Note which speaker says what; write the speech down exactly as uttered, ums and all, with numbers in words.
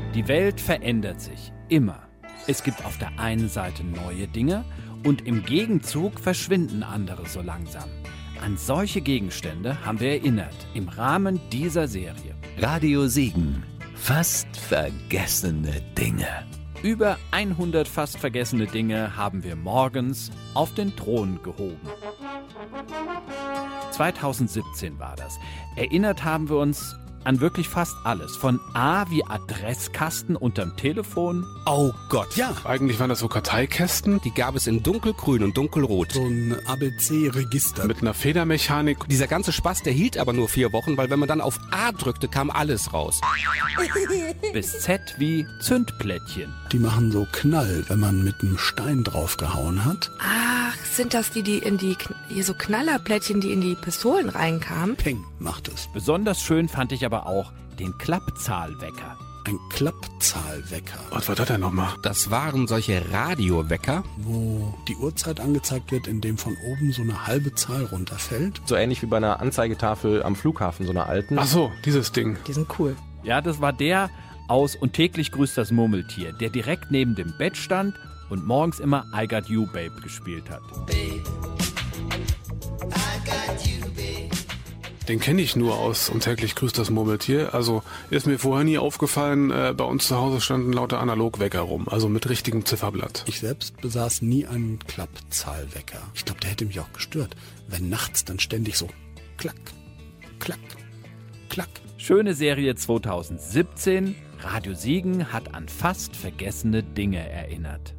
Speaker 1: Die Welt verändert sich, immer. Es gibt auf der einen Seite neue Dinge und im Gegenzug verschwinden andere so langsam. An solche Gegenstände haben wir erinnert im Rahmen dieser Serie.
Speaker 2: Radio Siegen. Fast vergessene Dinge.
Speaker 1: Über hundert fast vergessene Dinge haben wir morgens auf den Thron gehoben. zweitausendsiebzehn war das. Erinnert haben wir uns an wirklich fast alles. Von A wie Adresskasten unterm Telefon.
Speaker 3: Oh Gott.
Speaker 4: Ja. Eigentlich waren das so Karteikästen.
Speaker 3: Die gab es in dunkelgrün und dunkelrot.
Speaker 5: So ein A B C-Register.
Speaker 4: Mit einer Federmechanik.
Speaker 3: Dieser ganze Spaß, der hielt aber nur vier Wochen, weil wenn man dann auf A drückte, kam alles raus.
Speaker 1: Bis Z wie Zündplättchen.
Speaker 5: Die machen so Knall, wenn man mit einem Stein draufgehauen hat.
Speaker 6: Ach, sind das die, die in die, hier so Knallerplättchen, die in die Pistolen reinkamen?
Speaker 5: Peng macht es.
Speaker 1: Besonders schön fand ich aber auch den Klappzahlwecker.
Speaker 5: Ein Klappzahlwecker,
Speaker 4: Was war das denn nochmal?
Speaker 3: Das waren solche Radiowecker.
Speaker 5: wo die Uhrzeit angezeigt wird, indem von oben so eine halbe Zahl runterfällt.
Speaker 7: So ähnlich wie bei einer Anzeigetafel am Flughafen, so einer alten.
Speaker 4: Ach so, dieses Ding.
Speaker 6: Die sind cool.
Speaker 1: Ja, das war der aus Und täglich grüßt das Murmeltier, der direkt neben dem Bett stand und morgens immer I Got You, Babe gespielt hat.
Speaker 4: Den kenne ich nur aus Und täglich grüßt das Murmeltier. Also ist mir vorher nie aufgefallen, äh, bei uns zu Hause standen lauter Analogwecker rum, also mit richtigem Zifferblatt.
Speaker 5: Ich selbst besaß nie einen Klappzahlwecker. Ich glaube, der hätte mich auch gestört, wenn nachts dann ständig so klack, klack, klack.
Speaker 1: Schöne Serie zweitausendsiebzehn. Radio Siegen hat an fast vergessene Dinge erinnert.